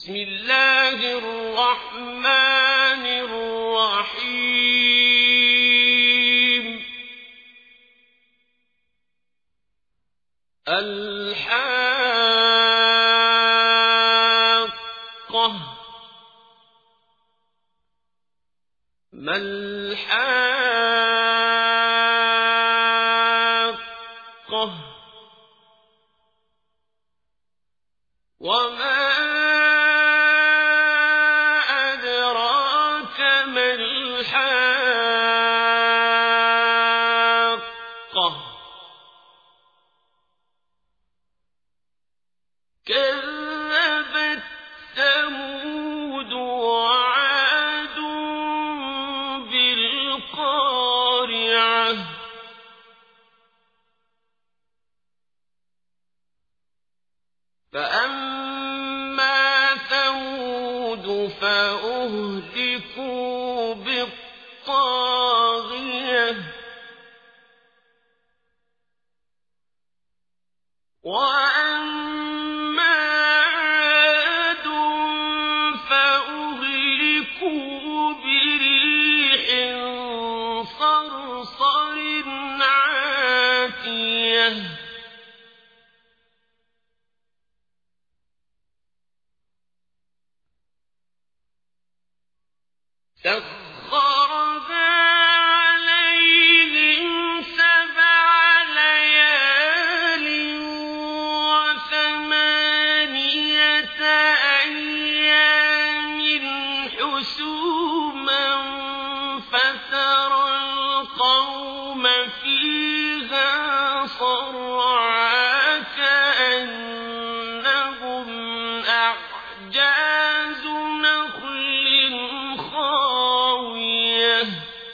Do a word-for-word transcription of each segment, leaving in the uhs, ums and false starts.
بسم الله الرحمن الرحيم الحاقة ما الحاقة وما أدراك ما الحاقة كذبت ثمود وعاد بالقارعة فأما ثمود فأهلكوا بالطاغية وأما عاد فأهلكوا بريح صرصر عاتية سخرها عليهم سبع ليال وثمانية أيام حسوما فترى القوم فيها صرعى كأنهم أعجاز نخل خاوية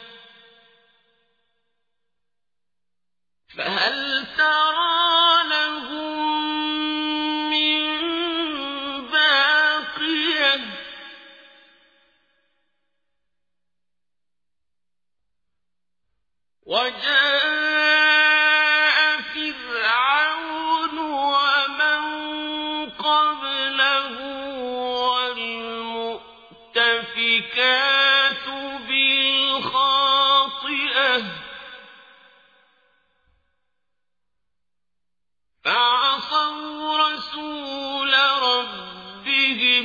فهل ترى لهم من باقية وجاء فرعون ومن قبله والمؤتفكات بالخاطئة فعصوا رسول ربهم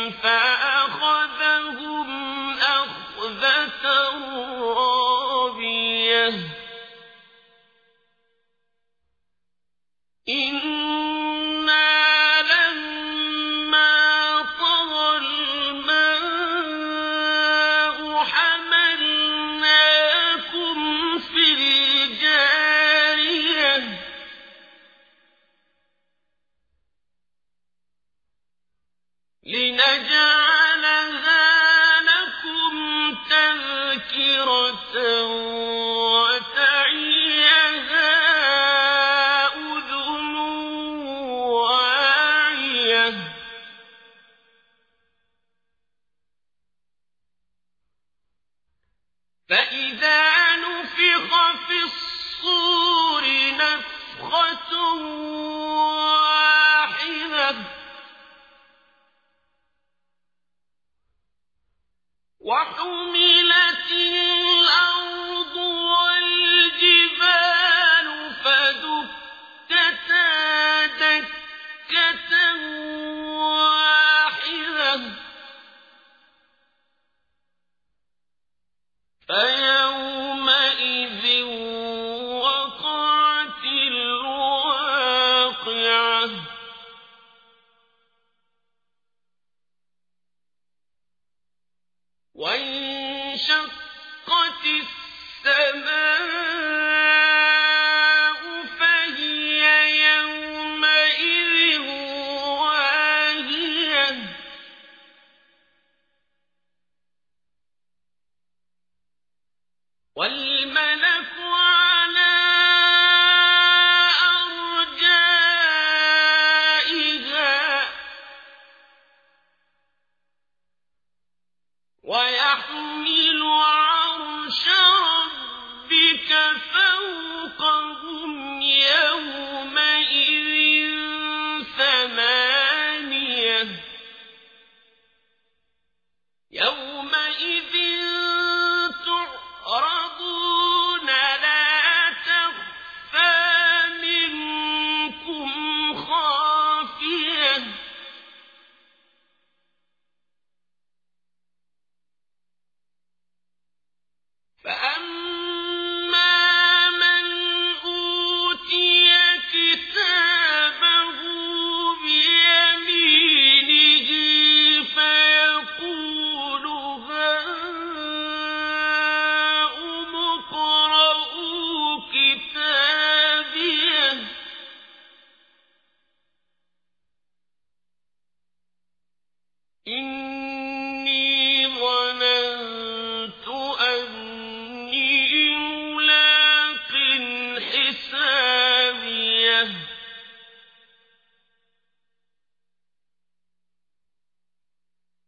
فأخذهم أخذة رابية إنا لما طغى الماء حملناكم في الجارية لنجعلها لكم تذكرة وتعيها أذن واعية فإذا نفخ في الصور نفخة واحدة وحملت الأرض والجبال فدكتا دكة واحدة فيومئذ وقعت الواقعة وانشقت السماء فهي يومئذ واهية والملك على أرجائها ويحمل عرش ربك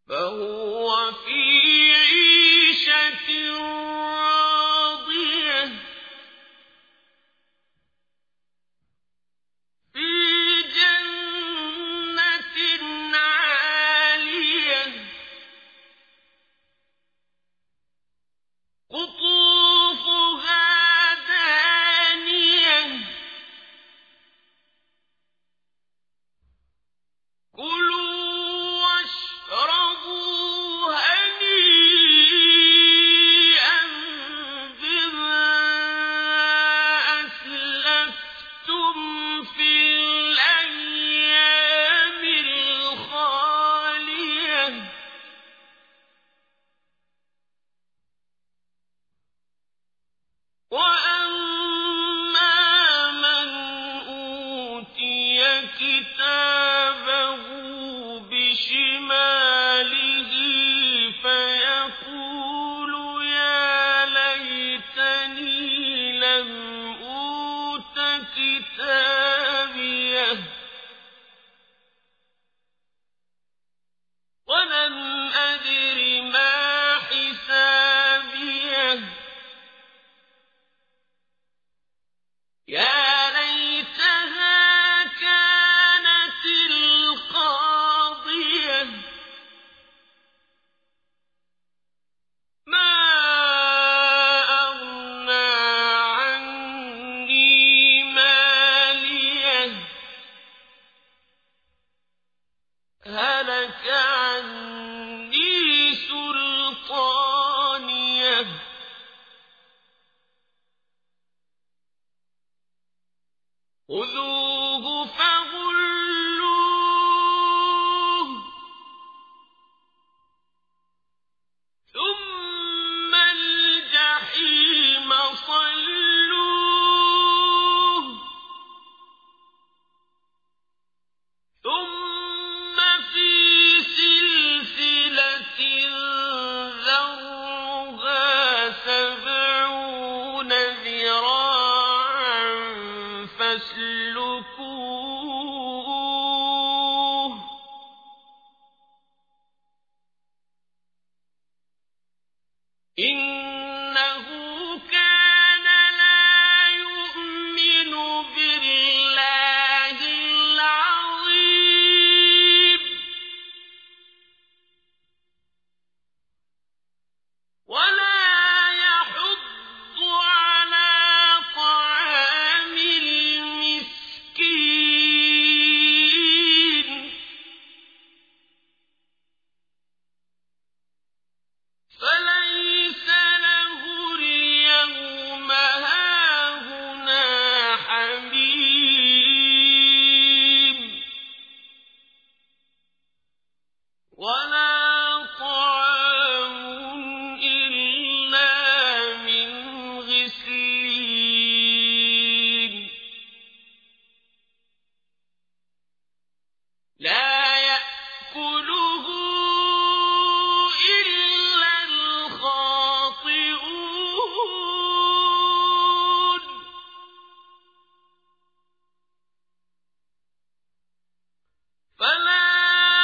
فهو في عيشة راضية في جنة عالية قطوفها دانية كلوا واشربوا هنيئا بما أسلفتم في الأيام الخالية وأما من أوتي كتابه بشماله فيقول يا ليتني لم أوت كتابيه ولم أدر ما حسابيه يا ليتها كانت القاضية ما أغنى عني ماليه هلك عني سلطانيه خذوه فغلوه ثم الجحيم صلوه ثم في سلسلة ذرعها سبعون ذراعا فاسلكوه إنه كان لا يؤمن بالله العظيم ولا يحض على طعام المسكين فليس له اليوم هاهنا حميم ولا طعام إلا من غسلين لا يأكله إلا الخاطئون فلا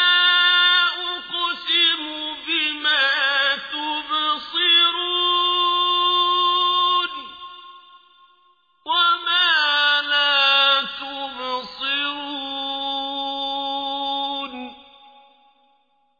أقسم بما تبصرون وما لا تبصرون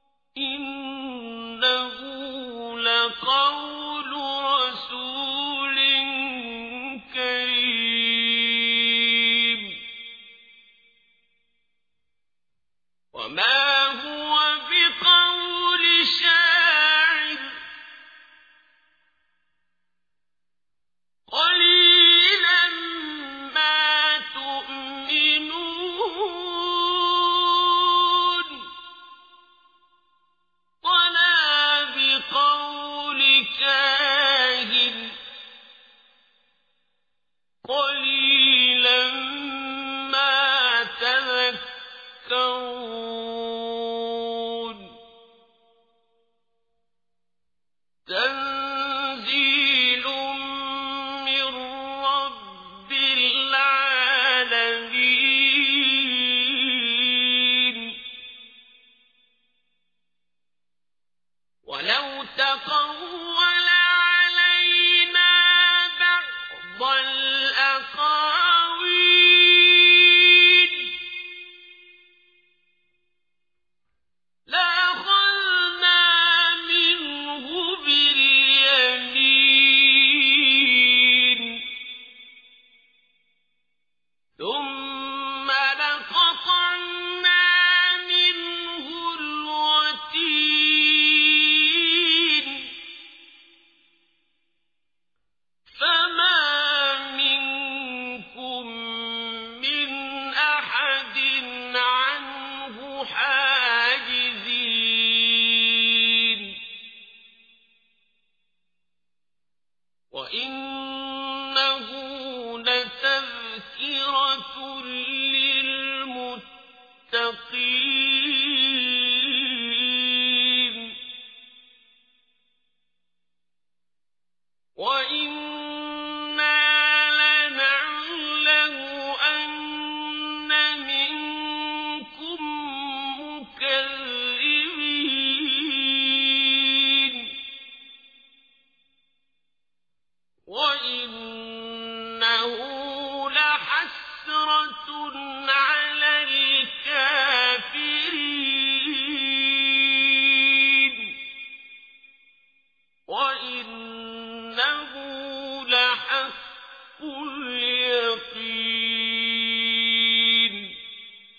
وَلَوْ تَقَوَّلَ عَلَيْنَا بَعْضَ الْأَقَاوِيلِ لَأَخَذْنَا مِنْهُ بِالْيَمِينِ ثُمَّ لَقَطَعْنَا مِنْهُ الْوَتِينَ فَمَا مِنكُم مِّنْ أَحَدٍ عَنْهُ حَاجِزِينَ وَإِنَّهُ لَتَذْكِرَةٌ لِّلْمُتَّقِينَ وَإِنَّا لَنَعْلَمُ أَنَّ مِنكُم مُّكَذِّبِينَ وَإِنَّهُ لَحَسْرَةٌ عَلَى الْكَافِرِينَ وَإِنَّهُ لَحَقُّ الْيَقِينِ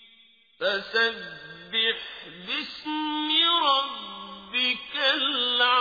فَسَبِّحْ بِاسْمِ رَبِّكَ الْعَظِيمِ